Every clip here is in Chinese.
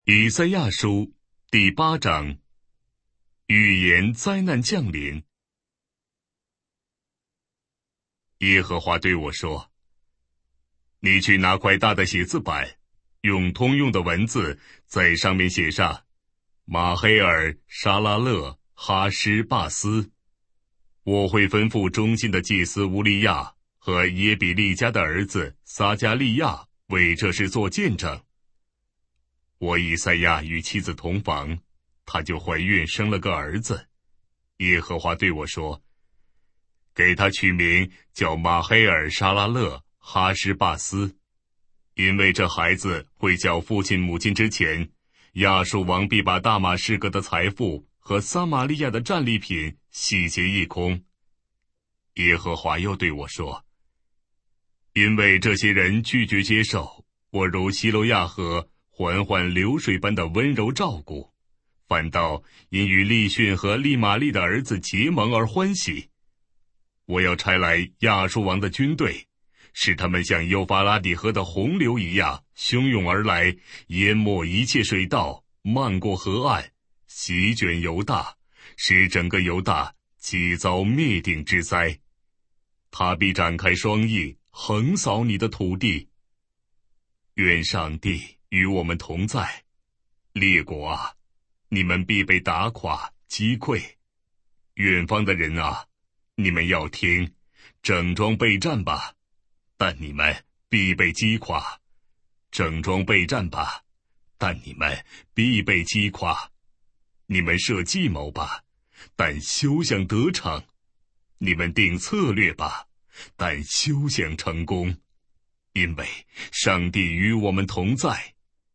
以赛亚书第8章，预言灾难降临。耶和华对我说：你去拿块大的写字板，用通用的文字在上面写上马黑尔、沙拉勒、哈施巴斯。我会吩咐忠心的祭司乌利亚和耶比利家的儿子撒加利亚为这事做见证。我以赛亚与妻子同房，她就怀孕生了个儿子。耶和华对我说：给他取名叫马黑尔沙拉勒哈施巴斯，因为这孩子会叫父亲母亲之前，亚述王必把大马士革的财富和撒玛利亚的战利品洗劫一空。耶和华又对我说：因为这些人拒绝接受我如希罗亚河缓缓流水般的温柔照顾，反倒因与利逊和利玛利的儿子结盟而欢喜。我要差来亚述王的军队，使他们像幼发拉底河的洪流一样汹涌而来，淹没一切水道，漫过河岸，席卷犹大，使整个犹大即遭灭顶之灾。他必展开双翼，横扫你的土地。愿上帝与我们同在。列国啊，你们必被打垮击溃。远方的人啊，你们要听，整装备战吧，但你们必被击垮。整装备战吧，但你们必被击垮。你们设计谋吧，但休想得逞。你们定策略吧，但休想成功，因为上帝与我们同在。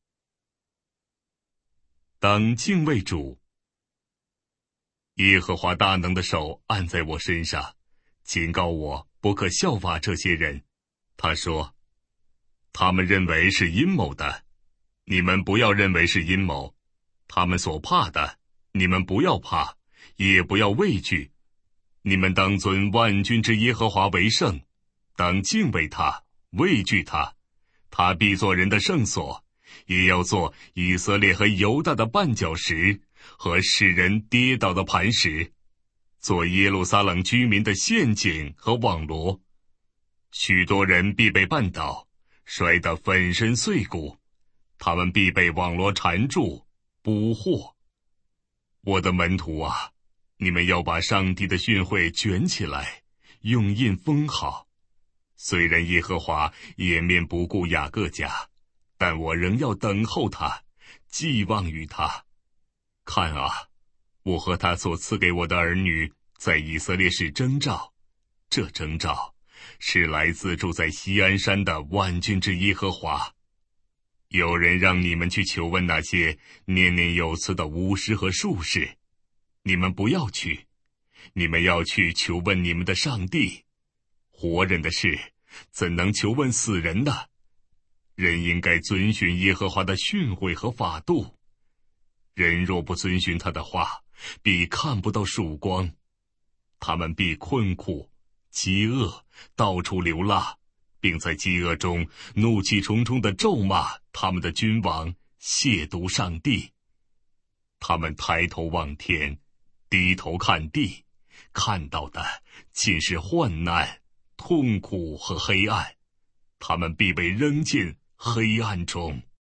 当敬畏主。耶和华大能的手按在我身上，警告我不可效法这些人。他说：他们认为是阴谋的，你们不要认为是阴谋；他们所怕的，你们不要怕，也不要畏惧。你们当尊万军之耶和华为圣，当敬畏他，畏惧他。他必做人的圣所，也要做以色列和犹大的绊脚石和使人跌倒的磐石，做耶路撒冷居民的陷阱和网罗。许多人必被绊倒，摔得粉身碎骨，他们必被网罗缠住，捕获。我的门徒啊，你们要把上帝的训诲卷起来，用印封好。虽然耶和华掩面不顾雅各家，但我仍要等候他，寄望于他。看啊，我和他所赐给我的儿女在以色列是征兆，这征兆是来自住在锡安山的万军之耶和华。有人让你们去求问那些念念有词的巫师和术士，你们不要去，你们要去求问你们的上帝。活人的事怎能求问死人呢？人应该遵循耶和华的训诲和法度。人若不遵循他的话，必看不到曙光。他们必困苦、饥饿，到处流浪，并在饥饿中怒气冲冲地咒骂他们的君王，亵渎上帝。他们抬头望天，低头看地，看到的尽是患难、痛苦和黑暗。他们必被扔进黑暗中。